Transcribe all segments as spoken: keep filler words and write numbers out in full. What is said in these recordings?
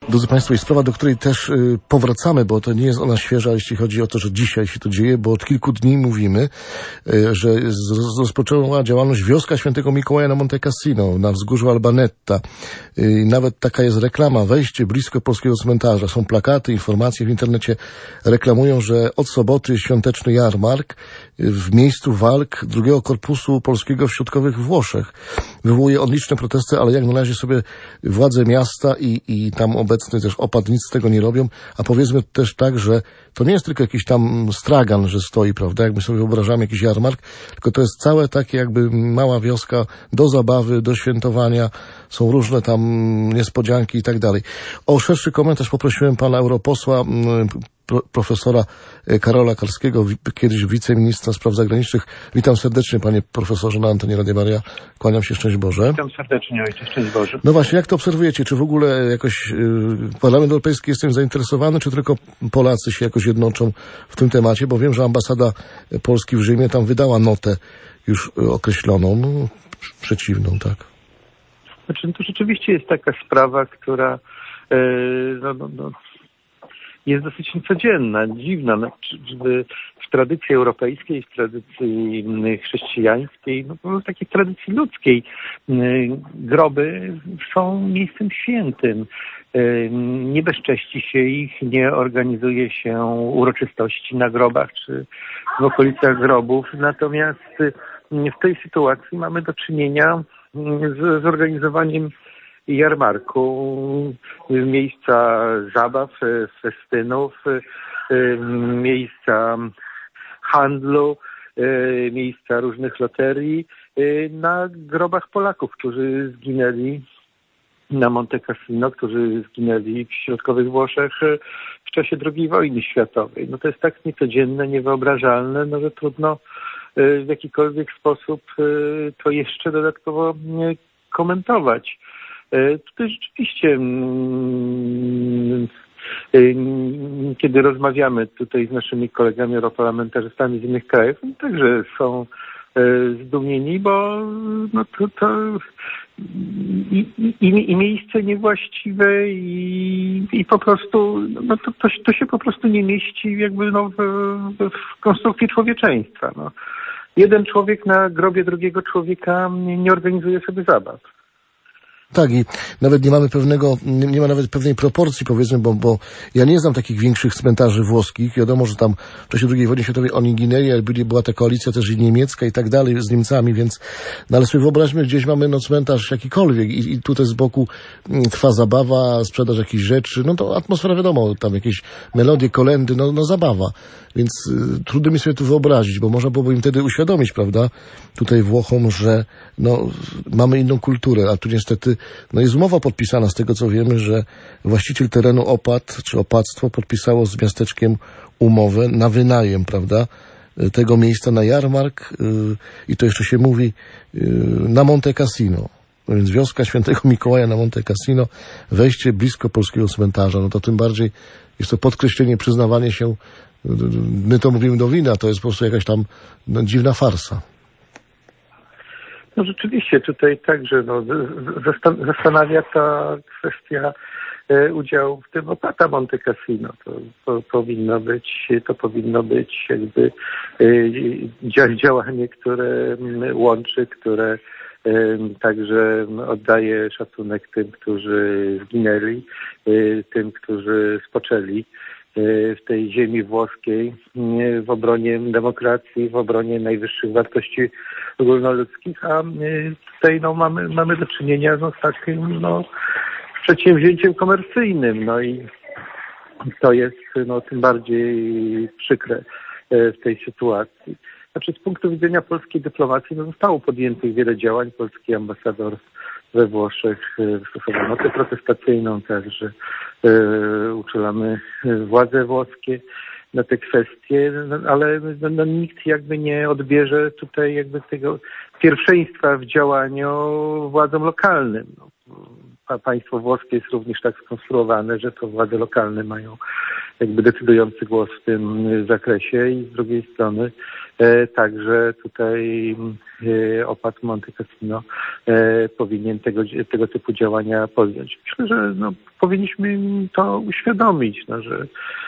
Drodzy Państwo, jest sprawa, do której też y, powracamy, bo to nie jest ona świeża, jeśli chodzi o to, że dzisiaj się to dzieje, bo od kilku dni mówimy, y, że z, rozpoczęła działalność Wioska Świętego Mikołaja na Monte Cassino, na wzgórzu Albanetta. Y, nawet taka jest reklama, wejście blisko polskiego cmentarza. Są plakaty, informacje w internecie reklamują, że od soboty świąteczny jarmark y, w miejscu walk drugiego korpusu polskiego w środkowych Włoszech. Wywołuje on liczne protesty, ale jak na razie sobie władze miasta i, i tam obecny też opad nic z tego nie robią, a powiedzmy też tak, że to nie jest tylko jakiś tam stragan, że stoi, prawda, jak my sobie wyobrażamy jakiś jarmark, tylko to jest całe takie jakby mała wioska do zabawy, do świętowania, są różne tam niespodzianki i tak dalej. O szerszy komentarz poprosiłem pana europosła, profesora Karola Karskiego, kiedyś wiceministra spraw zagranicznych. Witam serdecznie, panie profesorze, na antenie Radia Maryja. Kłaniam się, szczęść Boże. Witam serdecznie, ojcze, szczęść Boże. No właśnie, jak to obserwujecie? Czy w ogóle jakoś y, Parlament Europejski jest tym zainteresowany, czy tylko Polacy się jakoś jednoczą w tym temacie? Bo wiem, że ambasada Polski w Rzymie tam wydała notę już określoną, no, przeciwną, tak? Znaczy, to rzeczywiście jest taka sprawa, która yy, no, no, no, jest dosyć niecodzienna, dziwna. No, żeby w tradycji europejskiej, w tradycji chrześcijańskiej, no po prostu takiej tradycji ludzkiej, groby są miejscem świętym. Nie bezcześci się ich, nie organizuje się uroczystości na grobach czy w okolicach grobów. Natomiast w tej sytuacji mamy do czynienia z zorganizowaniem jarmarku, miejsca zabaw, festynów, miejsca handlu, miejsca różnych loterii na grobach Polaków, którzy zginęli na Monte Cassino, którzy zginęli w środkowych Włoszech w czasie drugiej wojny światowej. No to jest tak niecodzienne, niewyobrażalne, no że trudno w jakikolwiek sposób to jeszcze dodatkowo komentować. Tutaj rzeczywiście, kiedy rozmawiamy tutaj z naszymi kolegami europarlamentarzystami z innych krajów, także są zdumieni, bo no to, to i, i, i miejsce niewłaściwe i, i po prostu no to, to, to się po prostu nie mieści jakby no w, w konstrukcji człowieczeństwa. No. Jeden człowiek na grobie drugiego człowieka nie, nie organizuje sobie zabaw. Tak, i nawet nie mamy pewnego, nie, nie ma nawet pewnej proporcji, powiedzmy, bo, bo ja nie znam takich większych cmentarzy włoskich. Wiadomo, że tam w czasie drugiej wojny światowej oni ginęli, ale byli, była ta koalicja też i niemiecka i tak dalej z Niemcami, więc, no ale sobie wyobraźmy, gdzieś mamy no cmentarz jakikolwiek i, i tutaj z boku trwa zabawa, sprzedaż jakichś rzeczy, no to atmosfera wiadomo, tam jakieś melodie, kolendy, no, no zabawa. Więc y, trudno mi sobie tu wyobrazić, bo można byłoby im wtedy uświadomić, prawda, tutaj Włochom, że no mamy inną kulturę, a tu niestety no jest umowa podpisana z tego, co wiemy, że właściciel terenu Opad, czy opactwo podpisało z miasteczkiem umowę na wynajem, prawda, tego miejsca na jarmark yy, i to jeszcze się mówi yy, na Monte Cassino. No więc wioska Świętego Mikołaja na Monte Cassino, wejście blisko polskiego cmentarza, no to tym bardziej jest to podkreślenie, przyznawanie się, my to mówimy do wina, to jest po prostu jakaś tam no, dziwna farsa. No rzeczywiście tutaj także no, zastanawia ta kwestia e, udziału w tym opłata Monte Cassino. To, to powinno być, to powinno być jakby e, działanie, które łączy, które e, także oddaje szacunek tym, którzy zginęli, e, tym, którzy spoczęli w tej ziemi włoskiej w obronie demokracji, w obronie najwyższych wartości ogólnoludzkich, a tutaj no, mamy, mamy do czynienia no, z takim no, przedsięwzięciem komercyjnym, no i to jest no, tym bardziej przykre w tej sytuacji. Znaczy z punktu widzenia polskiej dyplomacji no, zostało podjętych wiele działań. Polski ambasador we Włoszech wystosował notę protestacyjną, także e, uczulamy władze włoskie na te kwestie, no, ale no, no, nikt jakby nie odbierze tutaj jakby tego pierwszeństwa w działaniu władzom lokalnym. No, państwo włoskie jest również tak skonstruowane, że to władze lokalne mają jakby decydujący głos w tym zakresie i z drugiej strony także tutaj opat Monte Cassino powinien tego, tego typu działania podjąć. Myślę, że no, powinniśmy to uświadomić, no, że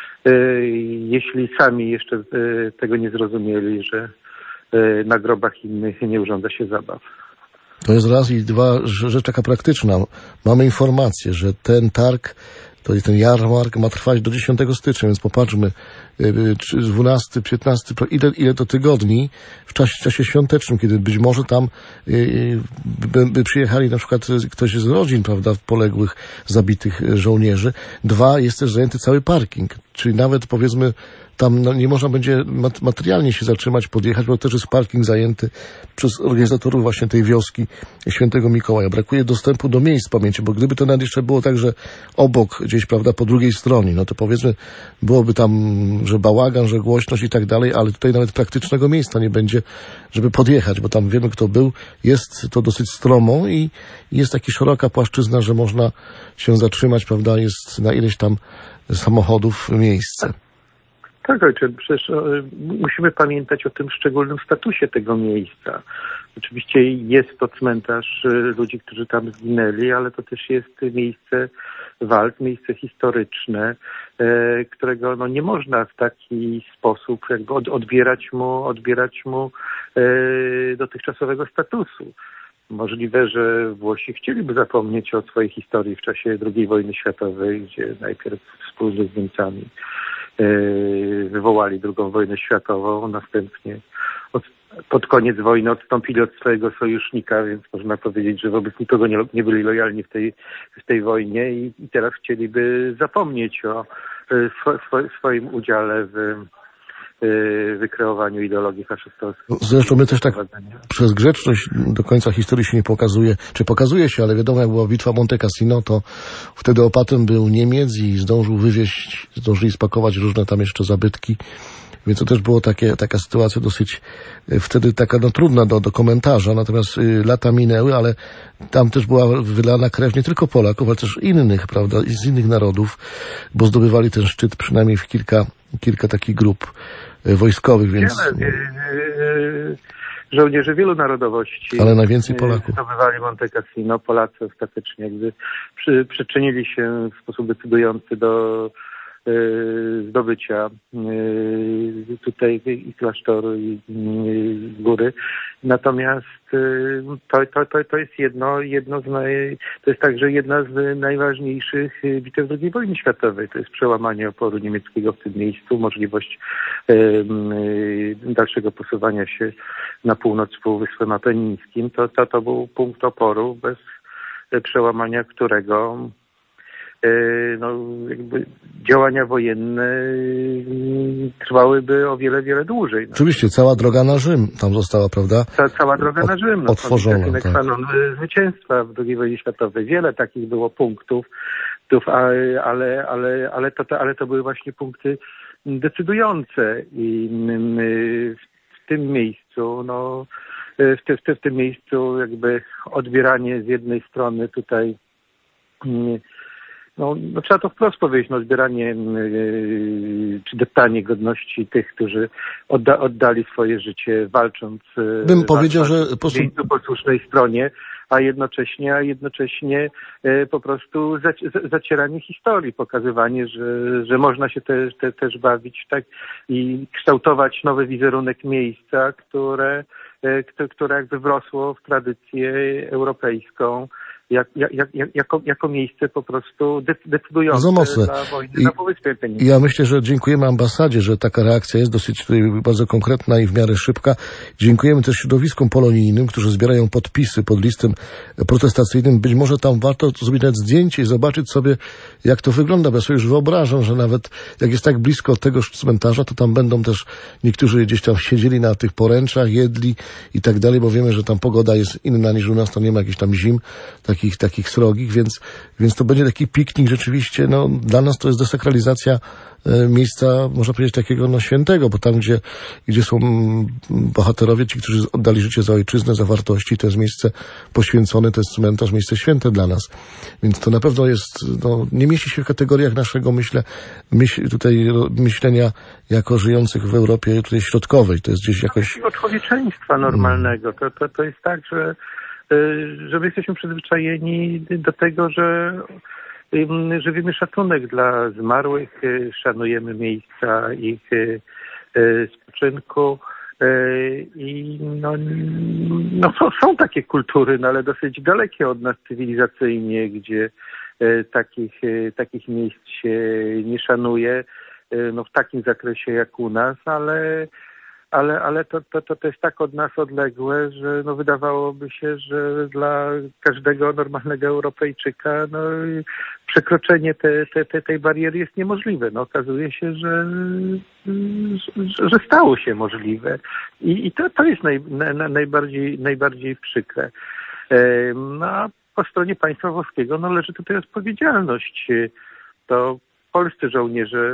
jeśli sami jeszcze tego nie zrozumieli, że na grobach innych nie urządza się zabaw. To jest raz i dwa, rzecz taka praktyczna. Mamy informację, że ten targ, to jest ten jarmark ma trwać do dziesiątego stycznia, więc popatrzmy, dwunasty, piętnasty, ile, ile to tygodni w czasie, w czasie świątecznym, kiedy być może tam yy, by, by przyjechali na przykład ktoś z rodzin, prawda, poległych, zabitych żołnierzy. Dwa, jest też zajęty cały parking, czyli nawet powiedzmy tam no, nie można będzie materialnie się zatrzymać, podjechać, bo też jest parking zajęty przez organizatorów właśnie tej wioski Świętego Mikołaja. Brakuje dostępu do miejsc pamięci, bo gdyby to nawet jeszcze było tak, że obok, gdzieś, prawda, po drugiej stronie, no to powiedzmy, byłoby tam, że bałagan, że głośność i tak dalej, ale tutaj nawet praktycznego miejsca nie będzie, żeby podjechać, bo tam wiemy, kto był. Jest to dosyć stromą i jest taka szeroka płaszczyzna, że można się zatrzymać, prawda, jest na ileś tam samochodów miejsce. Tak, ojcze, przecież musimy pamiętać o tym szczególnym statusie tego miejsca. Oczywiście jest to cmentarz ludzi, którzy tam zginęli, ale to też jest miejsce walk, miejsce historyczne, którego no, nie można w taki sposób jakby odbierać mu, odbierać mu dotychczasowego statusu. Możliwe, że Włosi chcieliby zapomnieć o swojej historii w czasie drugiej wojny światowej, gdzie najpierw wspólnie z Niemcami wywołali drugą wojnę światową, następnie od, pod koniec wojny odstąpili od swojego sojusznika, więc można powiedzieć, że wobec nikogo nie, nie byli lojalni w tej, w tej wojnie i, i teraz chcieliby zapomnieć o swo, swo, swoim udziale w wykreowaniu ideologii faszystowskiej. Zresztą my też tak przez grzeczność do końca historii się nie pokazuje, czy pokazuje się, ale wiadomo, jak była bitwa Monte Cassino, to wtedy opatem był Niemiec i zdążył wywieźć, zdążyli spakować różne tam jeszcze zabytki, więc to też było takie, taka sytuacja dosyć wtedy taka no, trudna do, do komentarza, natomiast y, lata minęły, ale tam też była wylana krew nie tylko Polaków, ale też innych, prawda, z innych narodów, bo zdobywali ten szczyt przynajmniej w kilka, kilka takich grup wojskowych, więc... Wiele, żołnierze wielu narodowości. Ale najwięcej Polaków. Zdobywali Monte Cassino, Polacy ostatecznie, gdy przy, przyczynili się w sposób decydujący do y, zdobycia y, tutaj i klasztoru, i y, góry. Natomiast y, to, to, to, to jest jedno, jedno z naj, to jest także jedna z najważniejszych bitew drugiej wojny światowej. To jest przełamanie oporu niemieckiego w tym miejscu, możliwość y, y, dalszego posuwania się na północ Półwyspem Apenińskim. To, to, to był punkt oporu, bez przełamania którego no, jakby działania wojenne trwałyby o wiele, wiele dłużej. No. Oczywiście, cała droga na Rzym tam została, prawda? Ca, cała droga na Rzym. No, otworzona. Tak. Zwycięstwa w drugiej wojnie światowej. Wiele takich było punktów, ale, ale, ale, to, ale to były właśnie punkty decydujące i w tym miejscu, no, w, te, w, te, w tym miejscu jakby odbieranie z jednej strony tutaj No, no trzeba to wprost powiedzieć, no odbieranie yy, czy deptanie godności tych, którzy odda, oddali swoje życie walcząc Bym powiedział, że po miejscu po słusznej stronie, a jednocześnie, a jednocześnie yy, po prostu zac, zacieranie historii, pokazywanie, że, że można się te, te, też bawić tak i kształtować nowy wizerunek miejsca, które, yy, które jakby wrosło w tradycję europejską. Jak, jak, jak, jako, jako miejsce po prostu decydujące dla wojny na Półwyspie Apenińskim. Ja myślę, że dziękujemy ambasadzie, że taka reakcja jest dosyć tutaj bardzo konkretna i w miarę szybka. Dziękujemy też środowiskom polonijnym, którzy zbierają podpisy pod listem protestacyjnym. Być może tam warto zrobić nawet zdjęcie i zobaczyć sobie, jak to wygląda. Bo ja sobie już wyobrażam, że nawet jak jest tak blisko tego cmentarza, to tam będą też niektórzy gdzieś tam siedzieli na tych poręczach, jedli i tak dalej, bo wiemy, że tam pogoda jest inna niż u nas, tam nie ma jakichś tam zim, tak takich, takich srogich, więc, więc to będzie taki piknik rzeczywiście, no, dla nas to jest desakralizacja miejsca, można powiedzieć, takiego no, świętego, bo tam, gdzie, gdzie są bohaterowie, ci, którzy oddali życie za ojczyznę, za wartości, to jest miejsce poświęcone, to jest cmentarz, miejsce święte dla nas. Więc to na pewno jest, no, nie mieści się w kategoriach naszego, myślę, myśl, tutaj myślenia jako żyjących w Europie tutaj środkowej. To jest gdzieś jakoś... Od człowieczeństwa normalnego. To, to, to jest tak, że, że my jesteśmy przyzwyczajeni do tego, że żywimy szacunek dla zmarłych, szanujemy miejsca ich spoczynku i no, no są, są takie kultury, no ale dosyć dalekie od nas cywilizacyjnie, gdzie takich, takich miejsc się nie szanuje, no w takim zakresie jak u nas, ale Ale, ale to, to, to jest tak od nas odległe, że no wydawałoby się, że dla każdego normalnego Europejczyka no, przekroczenie te, te, te, tej bariery jest niemożliwe. No, okazuje się, że, że, że stało się możliwe. I, i to, to jest naj, na, najbardziej, najbardziej przykre. No, a po stronie państwa włoskiego no, leży tutaj odpowiedzialność. To polscy żołnierze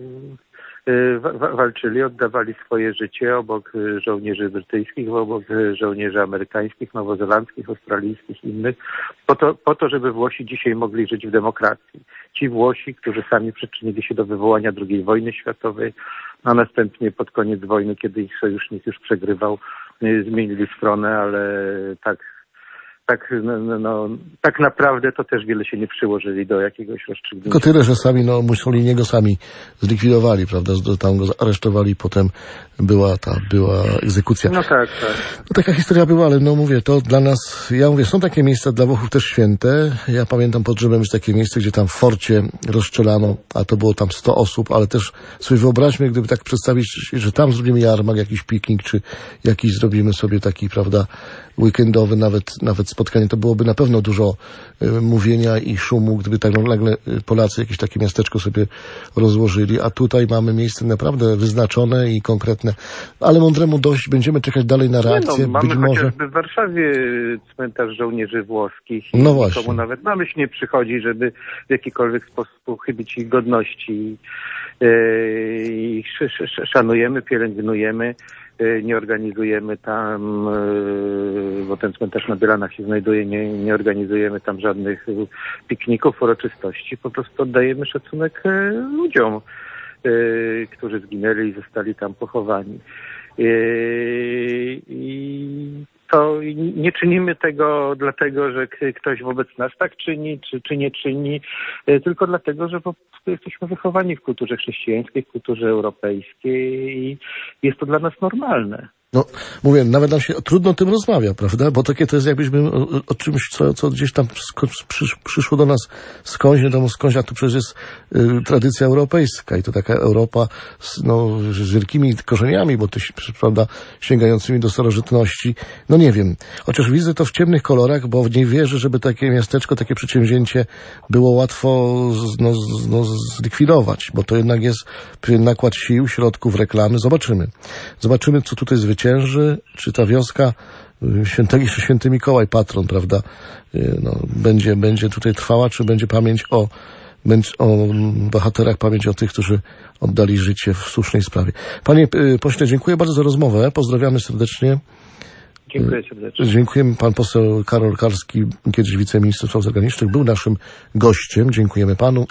walczyli, oddawali swoje życie obok żołnierzy brytyjskich, obok żołnierzy amerykańskich, nowozelandzkich, australijskich i innych, po to, po to, żeby Włosi dzisiaj mogli żyć w demokracji. Ci Włosi, którzy sami przyczynili się do wywołania drugiej wojny światowej, a następnie pod koniec wojny, kiedy ich sojusznik już przegrywał, zmienili stronę, ale tak Tak, no, no, tak naprawdę to też wiele się nie przyłożyli do jakiegoś rozstrzygnięcia. Tylko tyle, że sami, no, Mussoliniego sami zlikwidowali, prawda, tam go aresztowali, potem była ta, była egzekucja. No tak, tak. No, taka historia była, ale no mówię, to dla nas, ja mówię, są takie miejsca dla Włochów też święte. Ja pamiętam pod Rzymem jest takie miejsce, gdzie tam w forcie rozstrzelano, a to było tam sto osób, ale też sobie wyobraźmy, gdyby tak przedstawić, że tam zrobimy jarmark, jakiś piknik, czy jakiś zrobimy sobie taki, prawda, weekendowy, nawet, nawet spotkanie, to byłoby na pewno dużo y, mówienia i szumu, gdyby tak nagle Polacy jakieś takie miasteczko sobie rozłożyli, a tutaj mamy miejsce naprawdę wyznaczone i konkretne, ale mądremu dość, będziemy czekać dalej na reakcję. Nie no, mamy być może chociażby w Warszawie cmentarz żołnierzy włoskich i no właśnie. Komu nawet na myśl nie przychodzi, żeby w jakikolwiek sposób chybić ich godności i yy, szanujemy, pielęgnujemy. Nie organizujemy tam, bo ten cmentarz na Bielanach się znajduje, nie, nie organizujemy tam żadnych pikników, uroczystości. Po prostu oddajemy szacunek ludziom, którzy zginęli i zostali tam pochowani. I to nie czynimy tego dlatego, że ktoś wobec nas tak czyni, czy, czy nie czyni, tylko dlatego, że po prostu jesteśmy wychowani w kulturze chrześcijańskiej, w kulturze europejskiej i jest to dla nas normalne. No, mówię, nawet nam się trudno o tym rozmawia, prawda? Bo takie to jest jakbyśmy o, o czymś, co, co gdzieś tam przysz, przyszło do nas skądś, nie wiadomo skądś, a to przecież jest y, tradycja europejska i to taka Europa z, no, z wielkimi korzeniami, bo to, prawda, sięgającymi do starożytności. No nie wiem. Chociaż widzę to w ciemnych kolorach, bo nie wierzę, żeby takie miasteczko, takie przedsięwzięcie było łatwo z, no, z, no, zlikwidować, bo to jednak jest pewien nakład sił, środków, reklamy. Zobaczymy. Zobaczymy, co tutaj zwycięży. Czy ta wioska świętego, święty Mikołaj, patron, prawda, no, będzie, będzie tutaj trwała, czy będzie pamięć o, o bohaterach, pamięć o tych, którzy oddali życie w słusznej sprawie. Panie pośle, dziękuję bardzo za rozmowę. Pozdrawiamy serdecznie. Dziękuję serdecznie. Dziękujemy. Pan poseł Karol Karski, kiedyś wiceminister spraw zagranicznych, był naszym gościem. Dziękujemy panu.